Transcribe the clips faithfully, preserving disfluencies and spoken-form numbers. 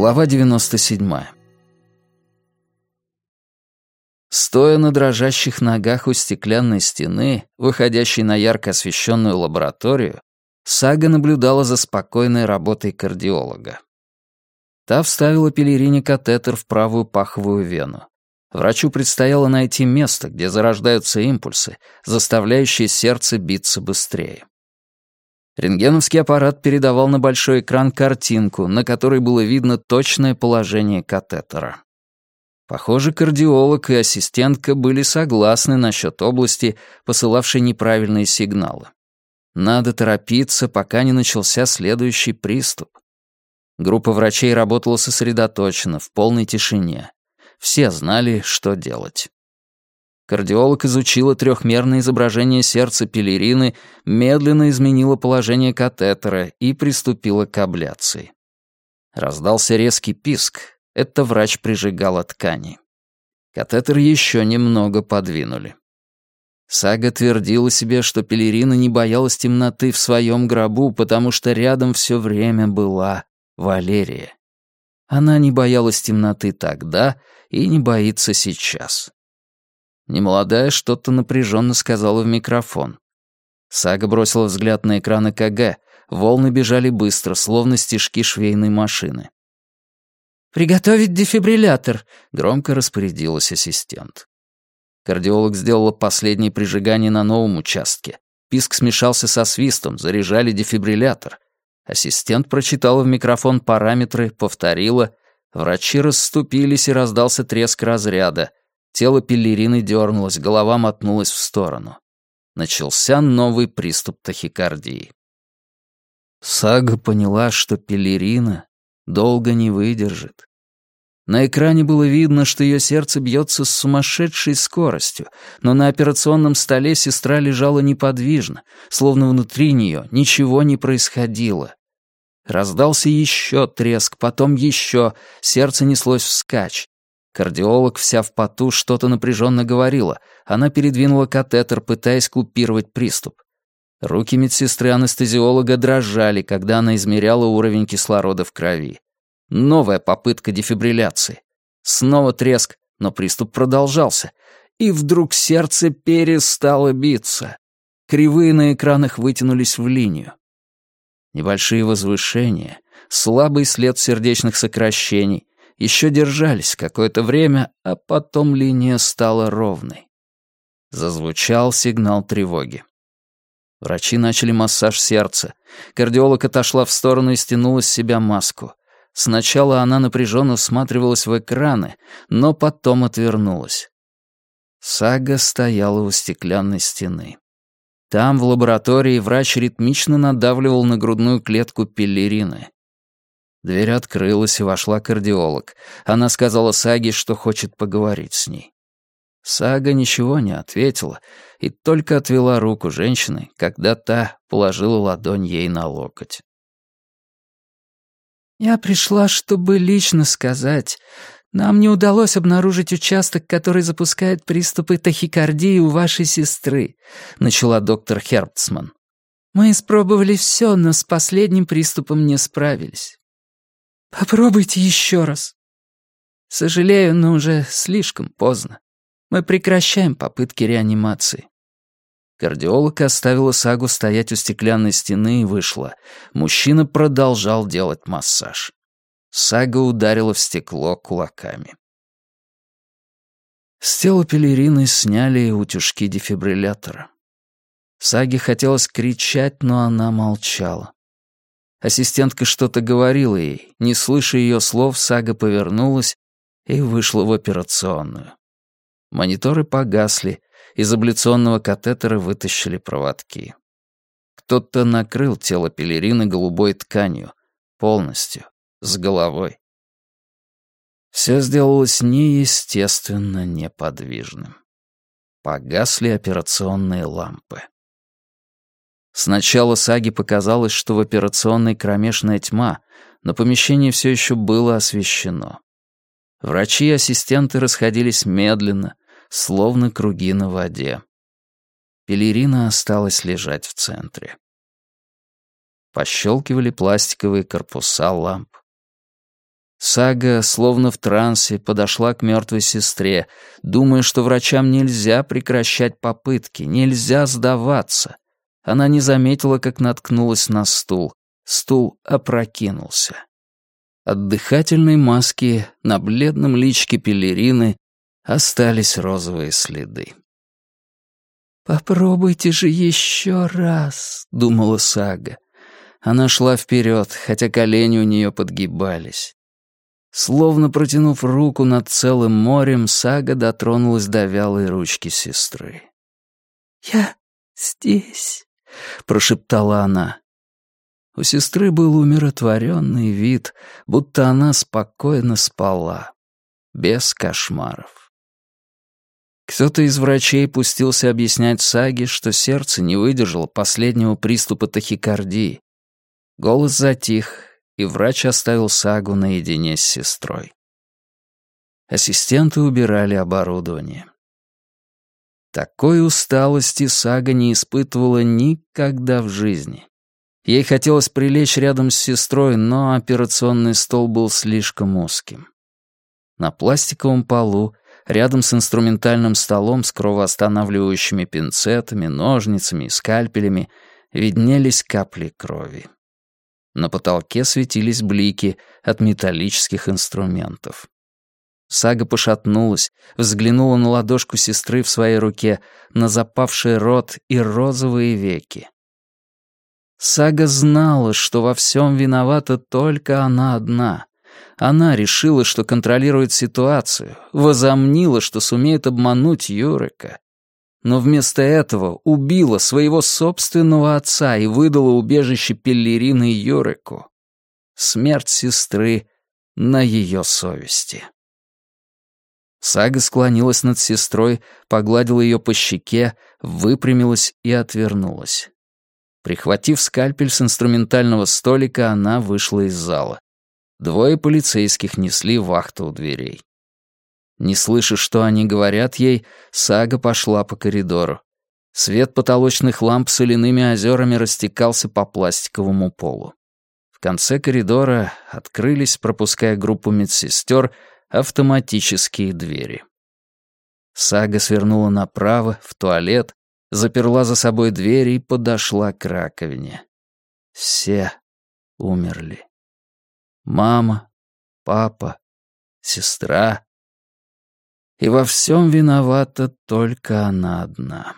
Глава девяносто седьмая. Стоя на дрожащих ногах у стеклянной стены, выходящей на ярко освещенную лабораторию, Сага наблюдала за спокойной работой кардиолога. Та вставила Пелерине катетер в правую паховую вену. Врачу предстояло найти место, где зарождаются импульсы, заставляющие сердце биться быстрее. Рентгеновский аппарат передавал на большой экран картинку, на которой было видно точное положение катетера. Похоже, кардиолог и ассистентка были согласны насчет области, посылавшей неправильные сигналы. Надо торопиться, пока не начался следующий приступ. Группа врачей работала сосредоточенно, в полной тишине. Все знали, что делать. Кардиолог изучила трехмерное изображение сердца Пелерины, медленно изменила положение катетера и приступила к абляции. Раздался резкий писк. Это врач прижигала ткани. Катетер еще немного подвинули. Сага твердила себе, что Пелерина не боялась темноты в своем гробу, потому что рядом все время была Валерия. Она не боялась темноты тогда и не боится сейчас. Немолодая что-то напряженно сказала в микрофон. Сага бросила взгляд на экран ЭКГ. Волны бежали быстро, словно стежки швейной машины. «Приготовить дефибриллятор», — громко распорядилась ассистент. Кардиолог сделала последнее прижигание на новом участке. Писк смешался со свистом, заряжали дефибриллятор. Ассистент прочитала в микрофон параметры, повторила. Врачи расступились, и раздался треск разряда. Тело Пелерины дернулось, голова мотнулась в сторону. Начался новый приступ тахикардии. Сага поняла, что Пелерина долго не выдержит. На экране было видно, что ее сердце бьется с сумасшедшей скоростью, но на операционном столе сестра лежала неподвижно, словно внутри нее ничего не происходило. Раздался еще треск, потом еще, сердце неслось вскачь. Кардиолог, вся в поту, что-то напряженно говорила. Она передвинула катетер, пытаясь купировать приступ. Руки медсестры-анестезиолога дрожали, когда она измеряла уровень кислорода в крови. Новая попытка дефибрилляции. Снова треск, но приступ продолжался. И вдруг сердце перестало биться. Кривые на экранах вытянулись в линию. Небольшие возвышения, слабый след сердечных сокращений, еще держались какое-то время, а потом линия стала ровной. Зазвучал сигнал тревоги. Врачи начали массаж сердца. Кардиолог отошла в сторону и стянула с себя маску. Сначала она напряженно всматривалась в экраны, но потом отвернулась. Сага стояла у стеклянной стены. Там, в лаборатории, врач ритмично надавливал на грудную клетку Пелерины. Дверь открылась, и вошла кардиолог. Она сказала Саге, что хочет поговорить с ней. Сага ничего не ответила и только отвела руку женщины, когда та положила ладонь ей на локоть. «Я пришла, чтобы лично сказать. Нам не удалось обнаружить участок, который запускает приступы тахикардии у вашей сестры», — начала доктор Хербцман. «Мы испробовали все, но с последним приступом не справились. Попробуйте еще раз». «Сожалею, но уже слишком поздно. Мы прекращаем попытки реанимации». Кардиолог оставила Сагу стоять у стеклянной стены и вышла. Мужчина продолжал делать массаж. Сага ударила в стекло кулаками. С тела Пелерины сняли утюжки дефибриллятора. Саге хотелось кричать, но она молчала. Ассистентка что-то говорила ей. Не слыша ее слов, Сага повернулась и вышла в операционную. Мониторы погасли, из абляционного катетера вытащили проводки. Кто-то накрыл тело Пелерины голубой тканью, полностью, с головой. Все сделалось неестественно неподвижным. Погасли операционные лампы. Сначала Саге показалось, что в операционной кромешная тьма, но помещение все еще было освещено. Врачи и ассистенты расходились медленно, словно круги на воде. Пелерина осталась лежать в центре. Пощелкивали пластиковые корпуса ламп. Сага, словно в трансе, подошла к мертвой сестре, думая, что врачам нельзя прекращать попытки, нельзя сдаваться. Она не заметила, как наткнулась на стул. Стул опрокинулся. От дыхательной маски на бледном личике пелерины остались розовые следы. «Попробуйте же еще раз», — думала Сага. Она шла вперед, хотя колени у нее подгибались. Словно протянув руку над целым морем, Сага дотронулась до вялой ручки сестры. «Я здесь», — прошептала она. У сестры был умиротворенный вид, будто она спокойно спала, без кошмаров. Кто-то из врачей пустился объяснять Саге, что сердце не выдержало последнего приступа тахикардии. Голос затих, и врач оставил Сагу наедине с сестрой. Ассистенты убирали оборудование. Такой усталости Сага не испытывала никогда в жизни. Ей хотелось прилечь рядом с сестрой, но операционный стол был слишком узким. На пластиковом полу, рядом с инструментальным столом с кровоостанавливающими пинцетами, ножницами и скальпелями, виднелись капли крови. На потолке светились блики от металлических инструментов. Сага пошатнулась, взглянула на ладошку сестры в своей руке, на запавший рот и розовые веки. Сага знала, что во всем виновата только она одна. Она решила, что контролирует ситуацию, возомнила, что сумеет обмануть Юрика. Но вместо этого убила своего собственного отца и выдала убежище Пеллерины Юрику. Смерть сестры на ее совести. Сага склонилась над сестрой, погладила ее по щеке, выпрямилась и отвернулась. Прихватив скальпель с инструментального столика, она вышла из зала. Двое полицейских несли вахту у дверей. Не слыша, что они говорят ей, Сага пошла по коридору. Свет потолочных ламп с соляными озерами растекался по пластиковому полу. В конце коридора открылись, пропуская группу медсестер, автоматические двери. Сага свернула направо, в туалет, заперла за собой дверь и подошла к раковине. Все умерли. Мама, папа, сестра. И во всем виновата только она одна.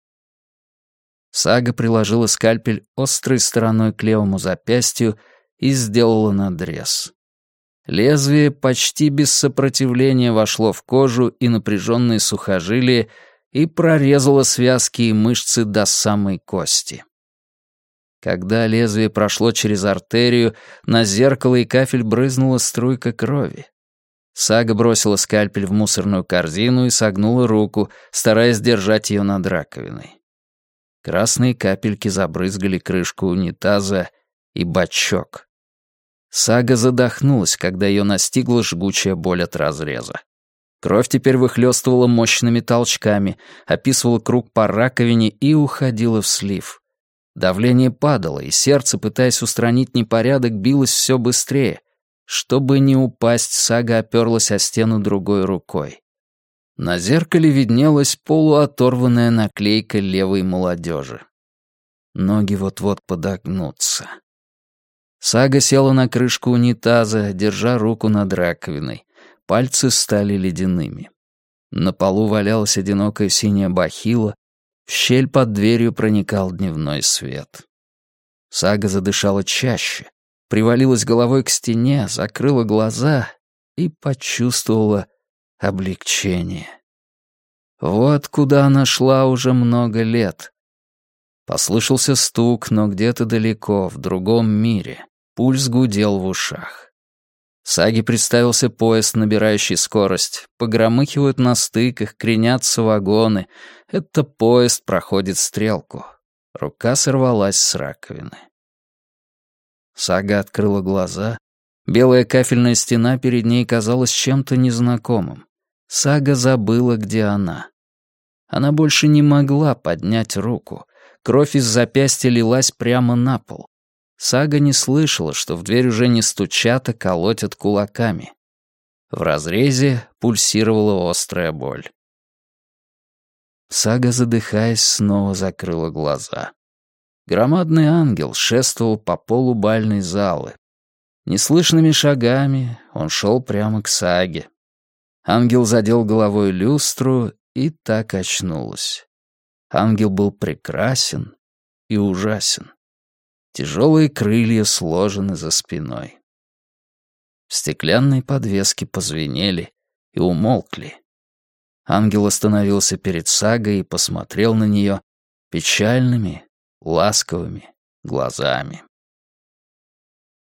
Сага приложила скальпель острой стороной к левому запястью и сделала надрез. Лезвие почти без сопротивления вошло в кожу и напряженные сухожилия и прорезало связки и мышцы до самой кости. Когда лезвие прошло через артерию, на зеркало и кафель брызнула струйка крови. Сага бросила скальпель в мусорную корзину и согнула руку, стараясь держать ее над раковиной. Красные капельки забрызгали крышку унитаза и бачок. Сага задохнулась, когда ее настигла жгучая боль от разреза. Кровь теперь выхлёстывала мощными толчками, описывала круг по раковине и уходила в слив. Давление падало, и сердце, пытаясь устранить непорядок, билось все быстрее. Чтобы не упасть, Сага оперлась о стену другой рукой. На зеркале виднелась полуоторванная наклейка левой молодежи. Ноги вот-вот подогнутся. Сага села на крышку унитаза, держа руку над раковиной. Пальцы стали ледяными. На полу валялась одинокая синяя бахила, в щель под дверью проникал дневной свет. Сага задышала чаще, привалилась головой к стене, закрыла глаза и почувствовала облегчение. Вот куда она шла уже много лет. Послышался стук, но где-то далеко, в другом мире. Пульс гудел в ушах. Саге представился поезд, набирающий скорость. Погромыхивают на стыках, кренятся вагоны. Это поезд проходит стрелку. Рука сорвалась с раковины. Сага открыла глаза. Белая кафельная стена перед ней казалась чем-то незнакомым. Сага забыла, где она. Она больше не могла поднять руку. Кровь из запястья лилась прямо на пол. Сага не слышала, что в дверь уже не стучат, а колотят кулаками. В разрезе пульсировала острая боль. Сага, задыхаясь, снова закрыла глаза. Громадный ангел шествовал по полу бальной залы. Неслышными шагами он шел прямо к Саге. Ангел задел головой люстру и так очнулась. Ангел был прекрасен и ужасен. Тяжелые крылья сложены за спиной. Стеклянные подвески позвенели и умолкли. Ангел остановился перед Сагой и посмотрел на нее печальными, ласковыми глазами.